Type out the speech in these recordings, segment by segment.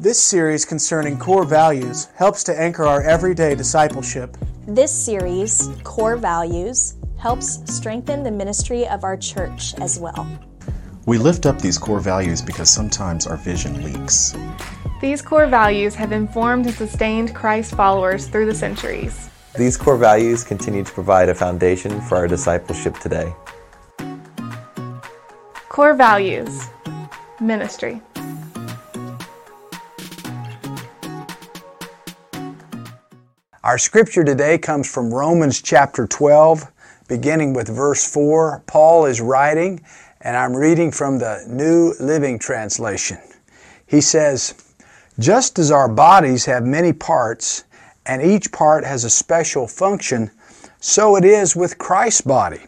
This series concerning core values helps to anchor our everyday discipleship. This series, Core Values, helps strengthen the ministry of our church as well. We lift up these core values because sometimes our vision leaks. These core values have informed and sustained Christ followers through the centuries. These core values continue to provide a foundation for our discipleship today. Core Values, Ministry. Our scripture today comes from Romans chapter 12, beginning with verse 4. Paul is writing, and I'm reading from the New Living Translation. He says, "Just as our bodies have many parts, and each part has a special function, so it is with Christ's body.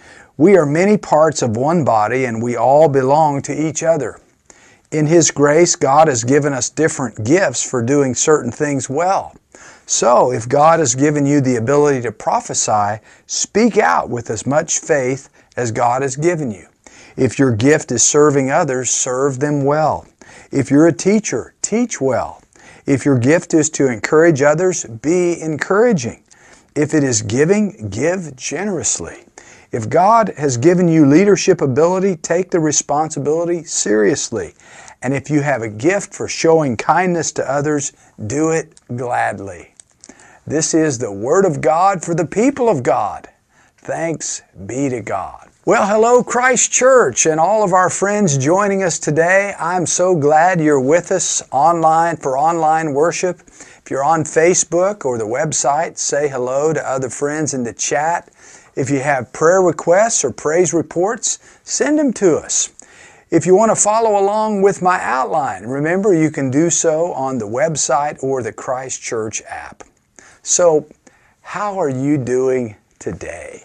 We are many parts of one body, and we all belong to each other. In His grace, God has given us different gifts for doing certain things well. So, if God has given you the ability to prophesy, speak out with as much faith as God has given you. If your gift is serving others, serve them well. If you're a teacher, teach well. If your gift is to encourage others, be encouraging. If it is giving, give generously. If God has given you leadership ability, take the responsibility seriously. And if you have a gift for showing kindness to others, do it gladly." This is the Word of God for the people of God. Thanks be to God. Well, hello Christ Church and all of our friends joining us today. I'm so glad you're with us online for online worship. If you're on Facebook or the website, say hello to other friends in the chat. If you have prayer requests or praise reports, send them to us. If you want to follow along with my outline, remember you can do so on the website or the Christ Church app. So, how are you doing today?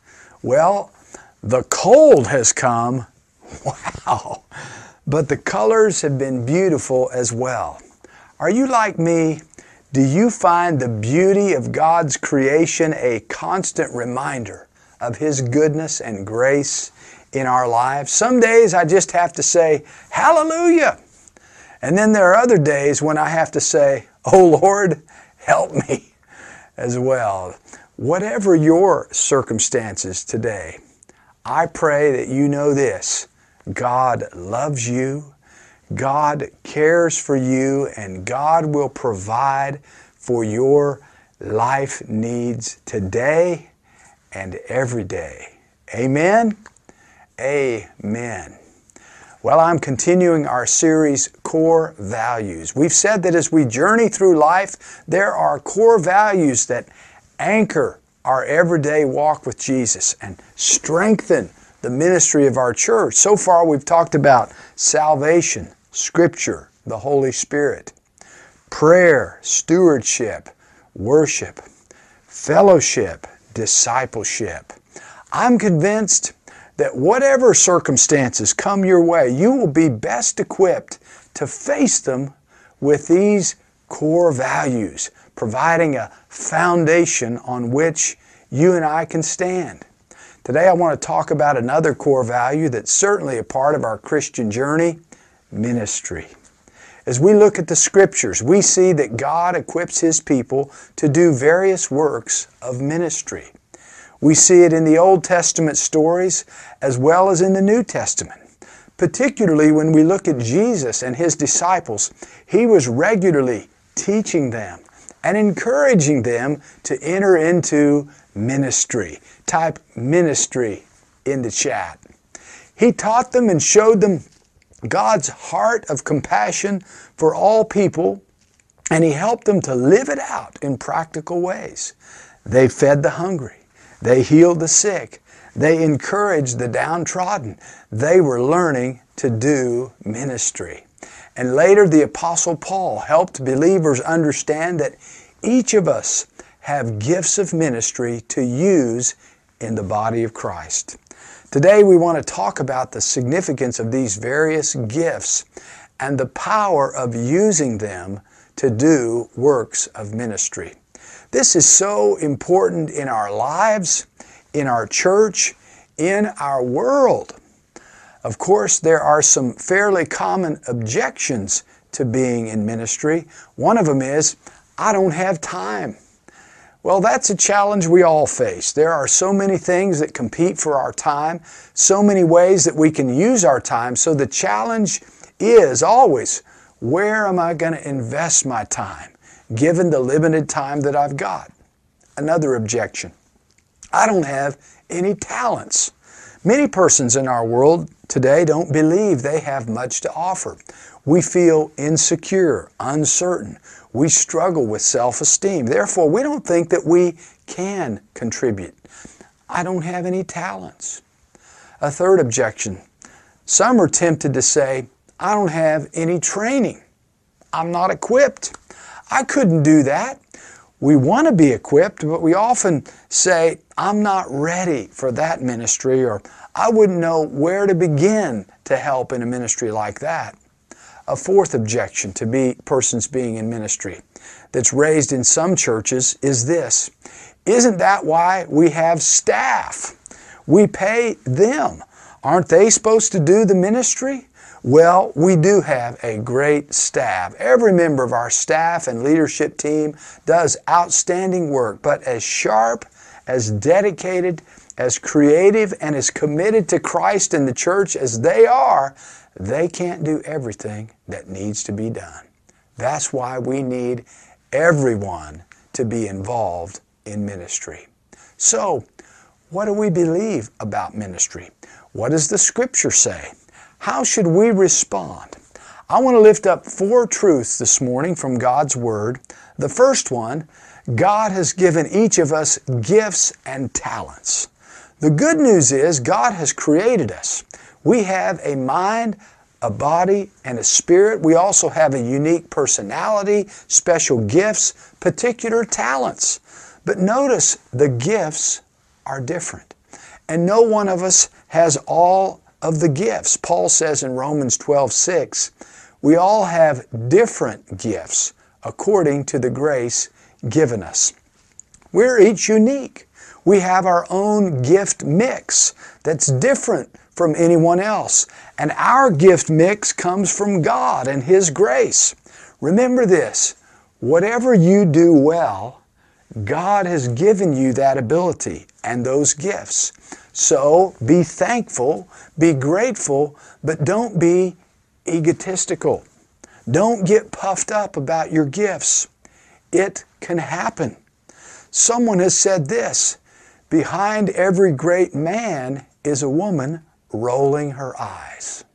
Well, the cold has come. Wow! But the colors have been beautiful as well. Are you like me? Do you find the beauty of God's creation a constant reminder of His goodness and grace in our lives? Some days I just have to say, hallelujah! And then there are other days when I have to say, oh Lord, help me as well. Whatever your circumstances today, I pray that you know this: God loves you, God cares for you, and God will provide for your life needs today and every day. Amen? Amen. Well, I'm continuing our series, Core Values. We've said that as we journey through life, there are core values that anchor our everyday walk with Jesus and strengthen the ministry of our church. So far, we've talked about salvation, Scripture, the Holy Spirit, prayer, stewardship, worship, fellowship, discipleship. I'm convinced that whatever circumstances come your way, you will be best equipped to face them with these core values, providing a foundation on which you and I can stand. Today I want to talk about another core value that's certainly a part of our Christian journey: ministry. As we look at the Scriptures, we see that God equips His people to do various works of ministry. We see it in the Old Testament stories as well as in the New Testament. Particularly when we look at Jesus and His disciples, He was regularly teaching them and encouraging them to enter into ministry. Type ministry in the chat. He taught them and showed them God's heart of compassion for all people, and He helped them to live it out in practical ways. They fed the hungry. They healed the sick. They encouraged the downtrodden. They were learning to do ministry. And later, the Apostle Paul helped believers understand that each of us have gifts of ministry to use in the body of Christ. Today, we want to talk about the significance of these various gifts and the power of using them to do works of ministry. This is so important in our lives, in our church, in our world. Of course, there are some fairly common objections to being in ministry. One of them is, I don't have time. Well, that's a challenge we all face. There are so many things that compete for our time, so many ways that we can use our time. So the challenge is always, where am I going to invest my time, given the limited time that I've got? Another objection, I don't have any talents. Many persons in our world today don't believe they have much to offer. We feel insecure, uncertain. We struggle with self-esteem. Therefore, we don't think that we can contribute. I don't have any talents. A third objection, some are tempted to say, I don't have any training. I'm not equipped. I couldn't do that. We want to be equipped, but we often say, I'm not ready for that ministry, or I wouldn't know where to begin to help in a ministry like that. A fourth objection to persons being in ministry that's raised in some churches is this. Isn't that why we have staff? We pay them. Aren't they supposed to do the ministry? Well, we do have a great staff. Every member of our staff and leadership team does outstanding work, but as sharp, as dedicated, as creative, and as committed to Christ and the church as they are, they can't do everything that needs to be done. That's why we need everyone to be involved in ministry. So, what do we believe about ministry? What does the Scripture say? How should we respond? I want to lift up 4 truths this morning from God's Word. The first one, God has given each of us gifts and talents. The good news is God has created us. We have a mind, a body, and a spirit. We also have a unique personality, special gifts, particular talents. But notice the gifts are different. And no one of us has all of the gifts. Paul says in Romans 12:6, we all have different gifts according to the grace given us. We're each unique. We have our own gift mix that's different from anyone else. And our gift mix comes from God and His grace. Remember this, whatever you do well, God has given you that ability and those gifts. So be thankful, be grateful, but don't be egotistical. Don't get puffed up about your gifts. It can happen. Someone has said this, behind every great man is a woman rolling her eyes.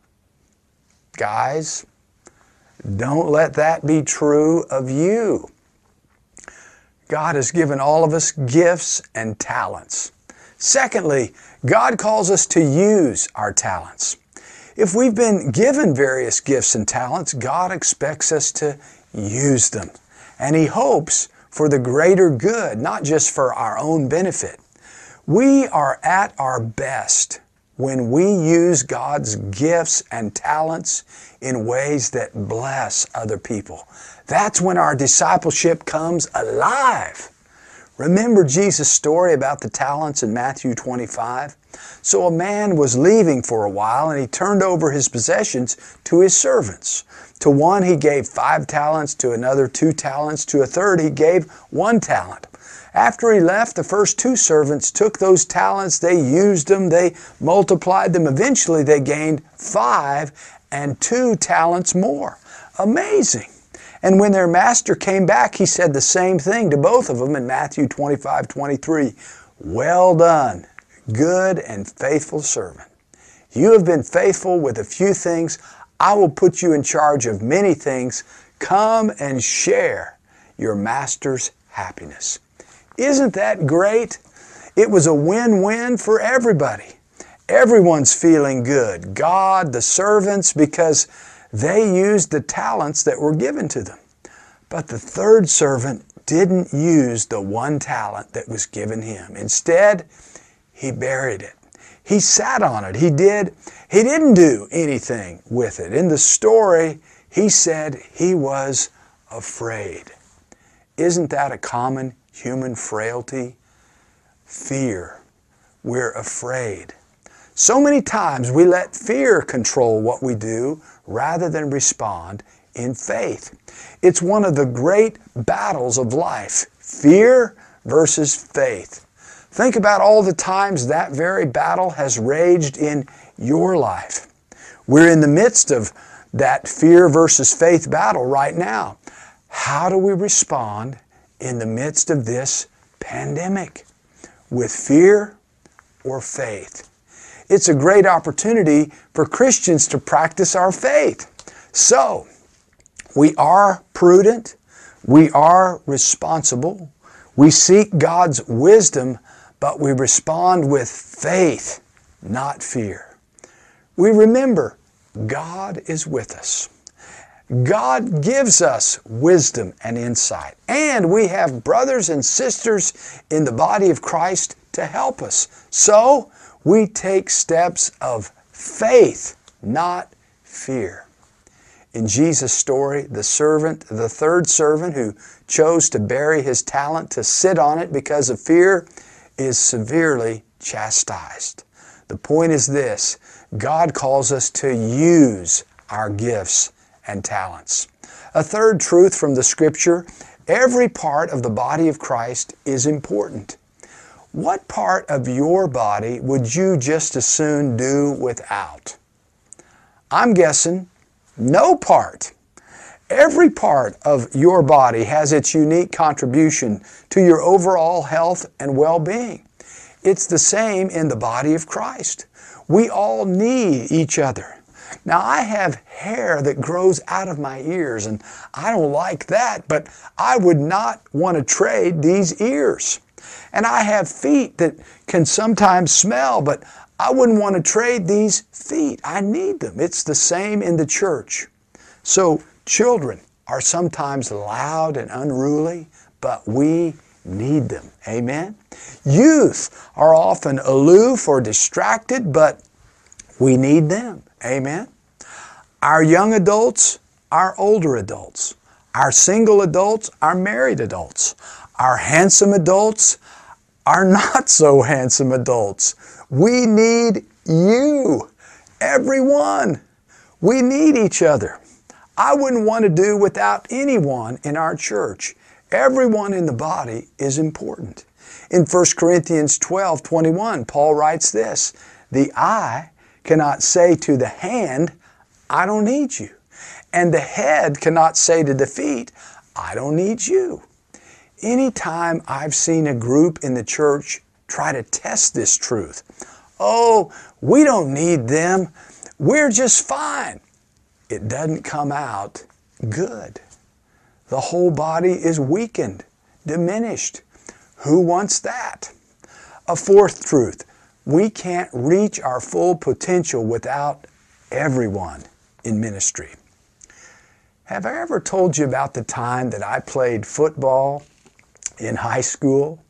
Guys, don't let that be true of you. God has given all of us gifts and talents. Secondly, God calls us to use our talents. If we've been given various gifts and talents, God expects us to use them. And He hopes for the greater good, not just for our own benefit. We are at our best when we use God's gifts and talents in ways that bless other people. That's when our discipleship comes alive. Remember Jesus' story about the talents in Matthew 25? So a man was leaving for a while, and he turned over his possessions to his servants. To one he gave 5 talents, to another 2 talents, to a third he gave 1 talent. After he left, the first 2 servants took those talents, they used them, they multiplied them. Eventually they gained 5 and 2 talents more. Amazing. And when their master came back, he said the same thing to both of them in Matthew 25:23. Well done, good and faithful servant. You have been faithful with a few things. I will put you in charge of many things. Come and share your master's happiness. Isn't that great? It was a win-win for everybody. Everyone's feeling good. God, the servants, because they used the talents that were given to them. But the third servant didn't use the 1 talent that was given him. Instead, he buried it. He sat on it. He didn't do anything with it. In the story, he said he was afraid. Isn't that a common human frailty? Fear. We're afraid. So many times we let fear control what we do rather than respond in faith. It's one of the great battles of life, fear versus faith. Think about all the times that very battle has raged in your life. We're in the midst of that fear versus faith battle right now. How do we respond in the midst of this pandemic? With fear or faith? It's a great opportunity for Christians to practice our faith. So, we are prudent, we are responsible, we seek God's wisdom, but we respond with faith, not fear. We remember God is with us. God gives us wisdom and insight, and we have brothers and sisters in the body of Christ to help us. So, we take steps of faith, not fear. In Jesus' story, the third servant who chose to bury his talent, to sit on it because of fear, is severely chastised. The point is this: God calls us to use our gifts and talents. A third truth from the Scripture: every part of the body of Christ is important. What part of your body would you just as soon do without? I'm guessing no part. Every part of your body has its unique contribution to your overall health and well-being. It's the same in the body of Christ. We all need each other. Now, I have hair that grows out of my ears, and I don't like that, but I would not want to trade these ears. And I have feet that can sometimes smell, but I wouldn't want to trade these feet. I need them. It's the same in the church. So children are sometimes loud and unruly, but we need them. Amen? Youth are often aloof or distracted, but we need them. Amen? Our young adults, our older adults, our single adults, our married adults, our handsome adults, our not so handsome adults. We need you, everyone. We need each other. I wouldn't want to do without anyone in our church. Everyone in the body is important. In 1 Corinthians 12:21, Paul writes this: the eye cannot say to the hand, I don't need you. And the head cannot say to the feet, I don't need you. Anytime I've seen a group in the church try to test this truth, oh, we don't need them, we're just fine, it doesn't come out good. The whole body is weakened, diminished. Who wants that? A fourth truth: we can't reach our full potential without everyone in ministry. Have I ever told you about the time that I played football in high school?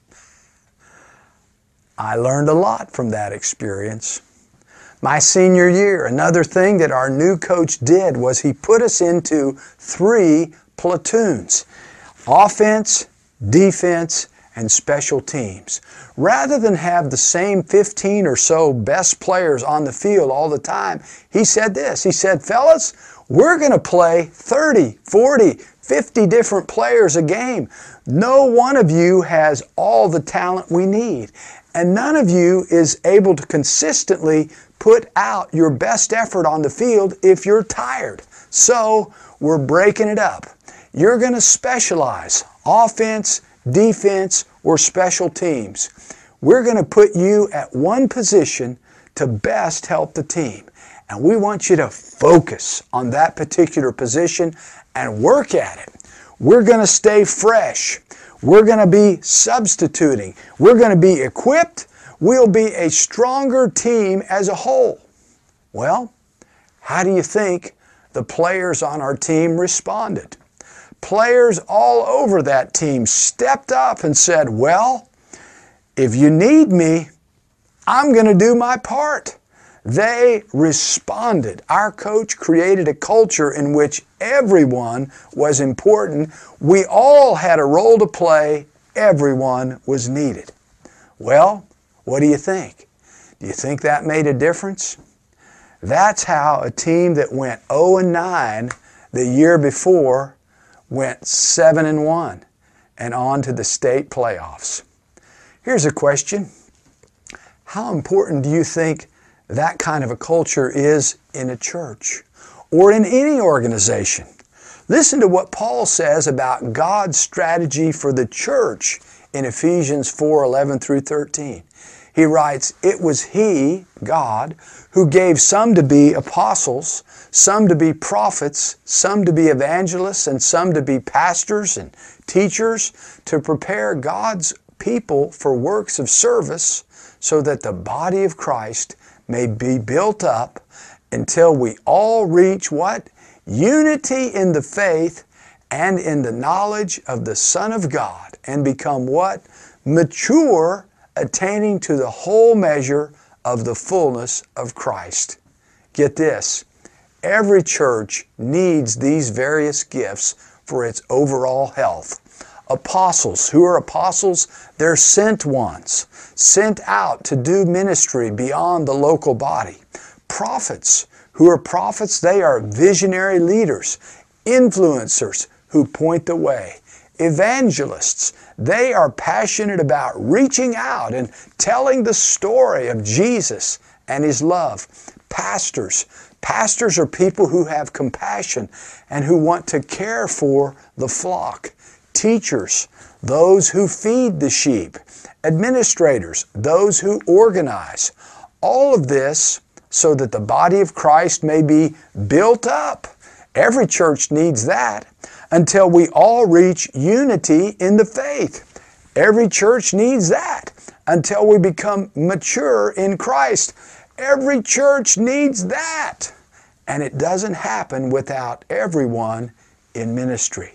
I learned a lot from that experience. My senior year, another thing that our new coach did was he put us into 3 platoons: offense, defense, and special teams. Rather than have the same 15 or so best players on the field all the time, he said this. He said, fellas, we're going to play 30, 40, 50 different players a game. No one of you has all the talent we need, and none of you is able to consistently put out your best effort on the field if you're tired. So we're breaking it up. You're going to specialize: offense, defense, or special teams. We're going to put you at one position to best help the team. And we want you to focus on that particular position and work at it. We're going to stay fresh. We're going to be substituting. We're going to be equipped. We'll be a stronger team as a whole. Well, how do you think the players on our team responded? Players all over that team stepped up and said, well, if you need me, I'm going to do my part. They responded. Our coach created a culture in which everyone was important. We all had a role to play. Everyone was needed. Well, what do you think? Do you think that made a difference? That's how a team that went 0-9 The year before went 7-1 and on to the state playoffs. Here's a question. How important do you think that kind of a culture is in a church or in any organization? Listen to what Paul says about God's strategy for the church in Ephesians 4:11 through 13. He writes, "It was He, God, who gave some to be apostles, some to be prophets, some to be evangelists, and some to be pastors and teachers, to prepare God's people for works of service, so that the body of Christ may be built up until we all reach" what? "Unity in the faith and in the knowledge of the Son of God, and become" what? "Mature, attaining to the whole measure of the fullness of Christ." Get this. Every church needs these various gifts for its overall health. Apostles. Who are apostles? They're sent ones, sent out to do ministry beyond the local body. Prophets. Who are prophets? They are visionary leaders, influencers who point the way. Evangelists. They are passionate about reaching out and telling the story of Jesus and His love. Pastors. Pastors are people who have compassion and who want to care for the flock. Teachers, those who feed the sheep. Administrators, those who organize. All of this so that the body of Christ may be built up. Every church needs that, until we all reach unity in the faith. Every church needs that until we become mature in Christ. Every church needs that. And it doesn't happen without everyone in ministry.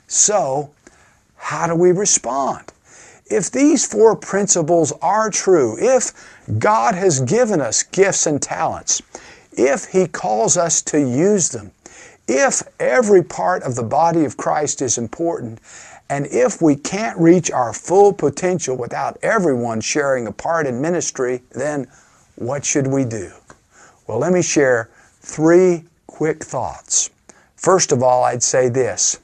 So, how do we respond? If these four principles are true, if God has given us gifts and talents, if He calls us to use them, if every part of the body of Christ is important, and if we can't reach our full potential without everyone sharing a part in ministry, then what should we do? Well, let me share 3 quick thoughts. First of all, I'd say this: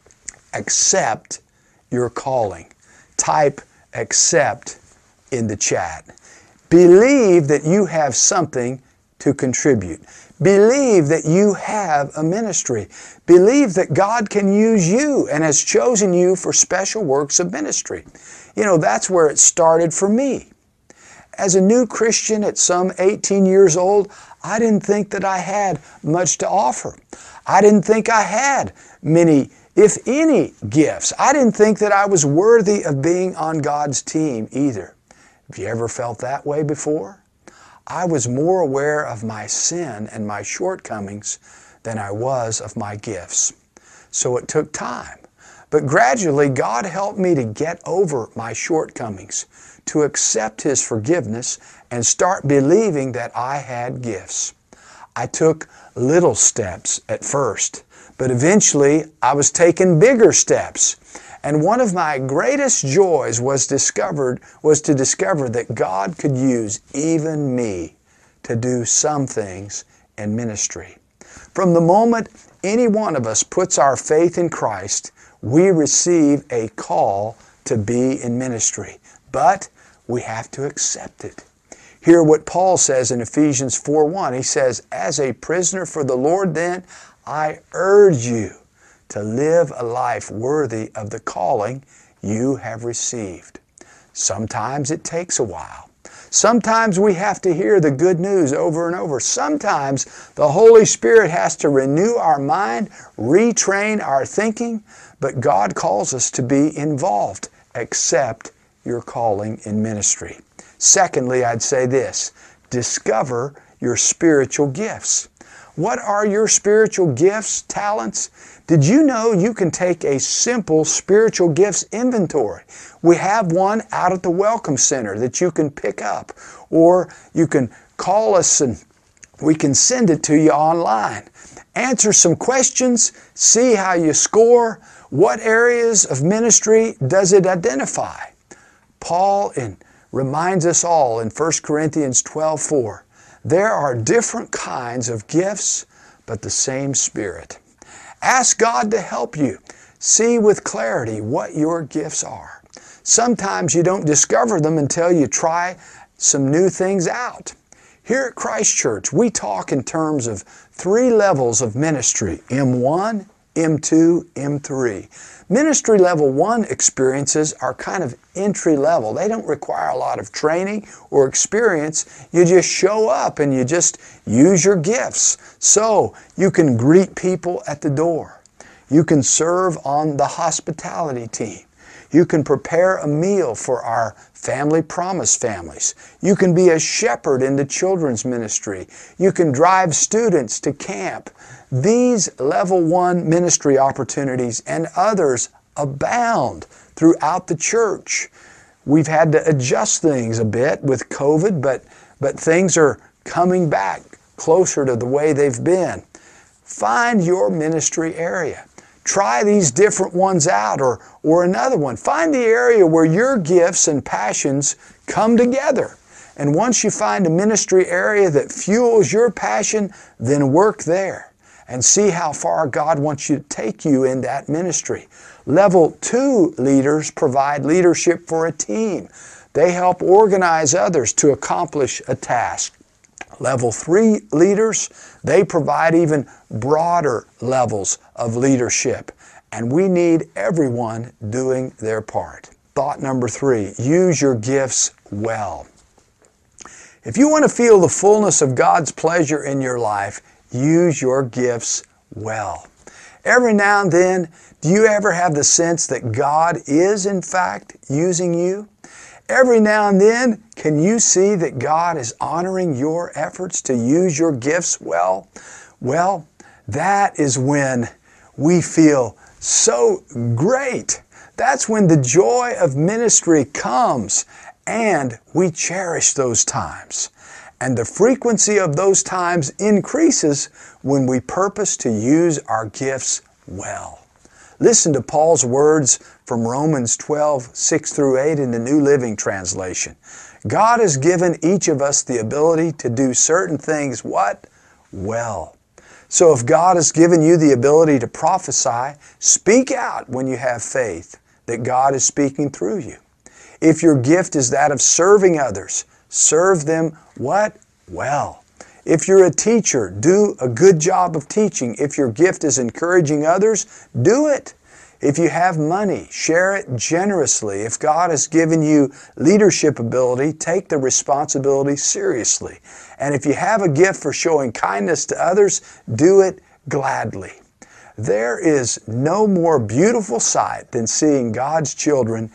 accept your calling. Type "accept" in the chat. Believe that you have something to contribute. Believe that you have a ministry. Believe that God can use you and has chosen you for special works of ministry. You know, that's where it started for me. As a new Christian at some 18 years old, I didn't think that I had much to offer. I didn't think I had many, if any, gifts. I didn't think that I was worthy of being on God's team either. Have you ever felt that way before? I was more aware of my sin and my shortcomings than I was of my gifts. So it took time. But gradually, God helped me to get over my shortcomings, to accept His forgiveness, and start believing that I had gifts. I took little steps at first, but eventually I was taking bigger steps. And one of my greatest joys was to discover that God could use even me to do some things in ministry. From the moment any one of us puts our faith in Christ, we receive a call to be in ministry. But we have to accept it. Hear what Paul says in Ephesians 4:1. He says, "As a prisoner for the Lord, then, I urge you to live a life worthy of the calling you have received." Sometimes it takes a while. Sometimes we have to hear the good news over and over. Sometimes the Holy Spirit has to renew our mind, retrain our thinking, but God calls us to be involved. Accept your calling in ministry. Secondly, I'd say this: discover your spiritual gifts. What are your spiritual gifts, talents? Did you know you can take a simple spiritual gifts inventory? We have one out at the Welcome Center that you can pick up, or you can call us and we can send it to you online. Answer some questions, see how you score. What areas of ministry does it identify? Paul reminds us all in 1 Corinthians 12:4, there are different kinds of gifts, but the same Spirit. Ask God to help you see with clarity what your gifts are. Sometimes you don't discover them until you try some new things out. Here at Christ Church, we talk in terms of 3 levels of ministry: M1, M2, M3. Ministry level 1 experiences are kind of entry level. They don't require a lot of training or experience. You just show up and you just use your gifts. So you can greet people at the door. You can serve on the hospitality team. You can prepare a meal for our Family Promise families. You can be a shepherd in the children's ministry. You can drive students to camp. These level 1 ministry opportunities and others abound throughout the church. We've had to adjust things a bit with COVID, but things are coming back closer to the way they've been. Find your ministry area. Try these different ones out or another one. Find the area where your gifts and passions come together. And once you find a ministry area that fuels your passion, then work there and see how far God wants you to take you in that ministry. Level 2 leaders provide leadership for a team. They help organize others to accomplish a task. Level 3 leaders, they provide even broader levels of leadership. And we need everyone doing their part. Thought number 3, use your gifts well. If you want to feel the fullness of God's pleasure in your life, use your gifts well. Every now and then, do you ever have the sense that God is in fact using you? Every now and then, can you see that God is honoring your efforts to use your gifts well? Well, that is when we feel so great. That's when the joy of ministry comes, and we cherish those times. And the frequency of those times increases when we purpose to use our gifts well. Listen to Paul's words from Romans 12, 6 through 8 in the New Living Translation. God has given each of us the ability to do certain things, what? Well. So if God has given you the ability to prophesy, speak out when you have faith that God is speaking through you. If your gift is that of serving others, serve them what? Well. If you're a teacher, do a good job of teaching. If your gift is encouraging others, do it. If you have money, share it generously. If God has given you leadership ability, take the responsibility seriously. And if you have a gift for showing kindness to others, do it gladly. There is no more beautiful sight than seeing God's children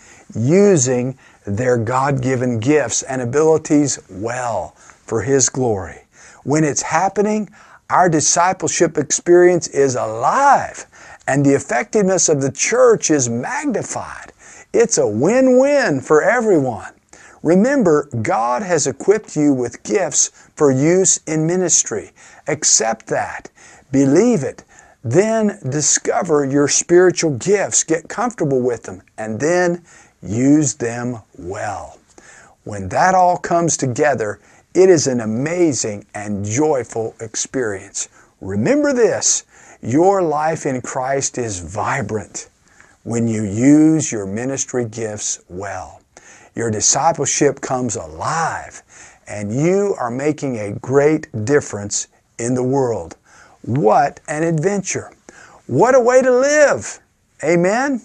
using their God-given gifts and abilities well for His glory. When it's happening, our discipleship experience is alive and the effectiveness of the church is magnified. It's a win-win for everyone. Remember, God has equipped you with gifts for use in ministry. Accept that. Believe it. Then discover your spiritual gifts. Get comfortable with them and then use them well. When that all comes together, it is an amazing and joyful experience. Remember this, your life in Christ is vibrant when you use your ministry gifts well. Your discipleship comes alive, and you are making a great difference in the world. What an adventure. What a way to live. Amen?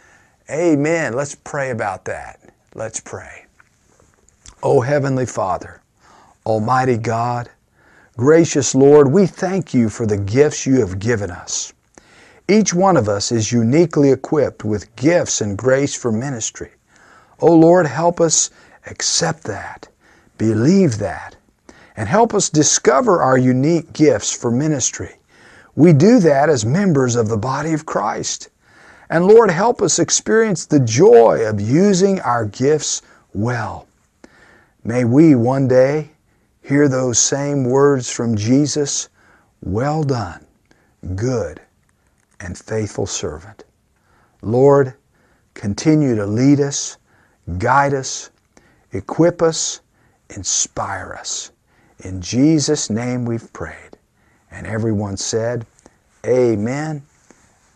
Amen. Let's pray about that. Let's pray. Oh, Heavenly Father, Almighty God, gracious Lord, we thank you for the gifts you have given us. Each one of us is uniquely equipped with gifts and grace for ministry. Oh Lord, help us accept that, believe that, and help us discover our unique gifts for ministry. We do that as members of the body of Christ. And Lord, help us experience the joy of using our gifts well. May we one day hear those same words from Jesus, "Well done, good and faithful servant." Lord, continue to lead us, guide us, equip us, inspire us. In Jesus' name we've prayed. And everyone said, Amen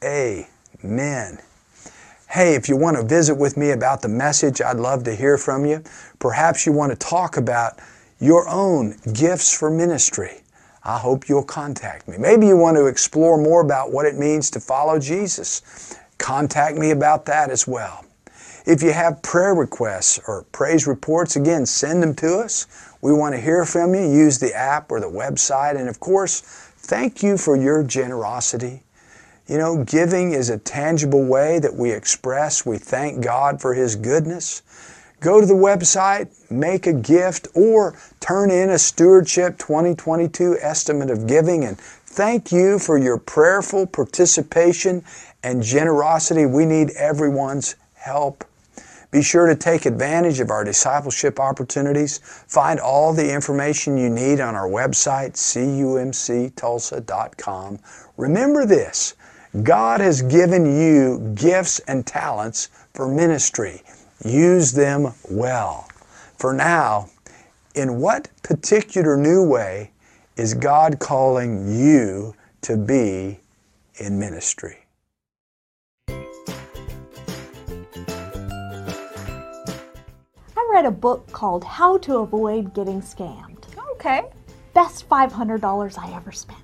Amen. Hey, if you want to visit with me about the message, I'd love to hear from you. Perhaps you want to talk about your own gifts for ministry. I hope you'll contact me. Maybe you want to explore more about what it means to follow Jesus. Contact me about that as well. If you have prayer requests or praise reports, again, send them to us. We want to hear from you. Use the app or the website. And of course, thank you for your generosity. You know, giving is a tangible way that we express. We thank God for His goodness. Go to the website, make a gift, or turn in a Stewardship 2022 estimate of giving. And thank you for your prayerful participation and generosity. We need everyone's help. Be sure to take advantage of our discipleship opportunities. Find all the information you need on our website, cumctulsa.com. Remember this, God has given you gifts and talents for ministry. Use them well. For now, in what particular new way is God calling you to be in ministry? I read a book called How to Avoid Getting Scammed. Okay. Best $500 I ever spent.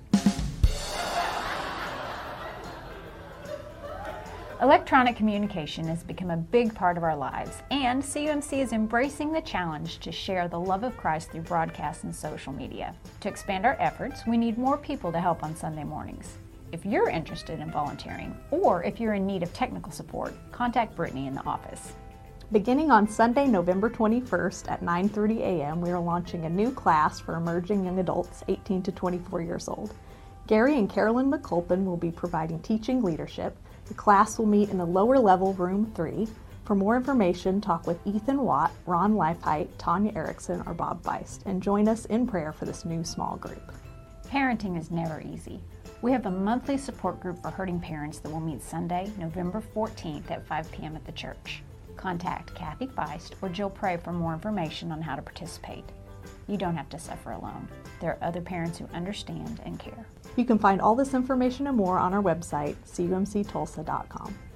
Electronic communication has become a big part of our lives, and CUMC is embracing the challenge to share the love of Christ through broadcasts and social media. To expand our efforts, we need more people to help on Sunday mornings. If you're interested in volunteering, or if you're in need of technical support, contact Brittany in the office. Beginning on Sunday, November 21st at 9:30 a.m., we are launching a new class for emerging young adults 18 to 24 years old. Gary and Carolyn McCulpin will be providing teaching leadership. The class will meet in the lower level, room 3. For more information, talk with Ethan Watt, Ron Leifheit, Tanya Erickson, or Bob Feist, and join us in prayer for this new small group. Parenting is never easy. We have a monthly support group for hurting parents that will meet Sunday, November 14th at 5 p.m. at the church. Contact Kathy Feist or Jill Prey for more information on how to participate. You don't have to suffer alone. There are other parents who understand and care. You can find all this information and more on our website, cumctulsa.com.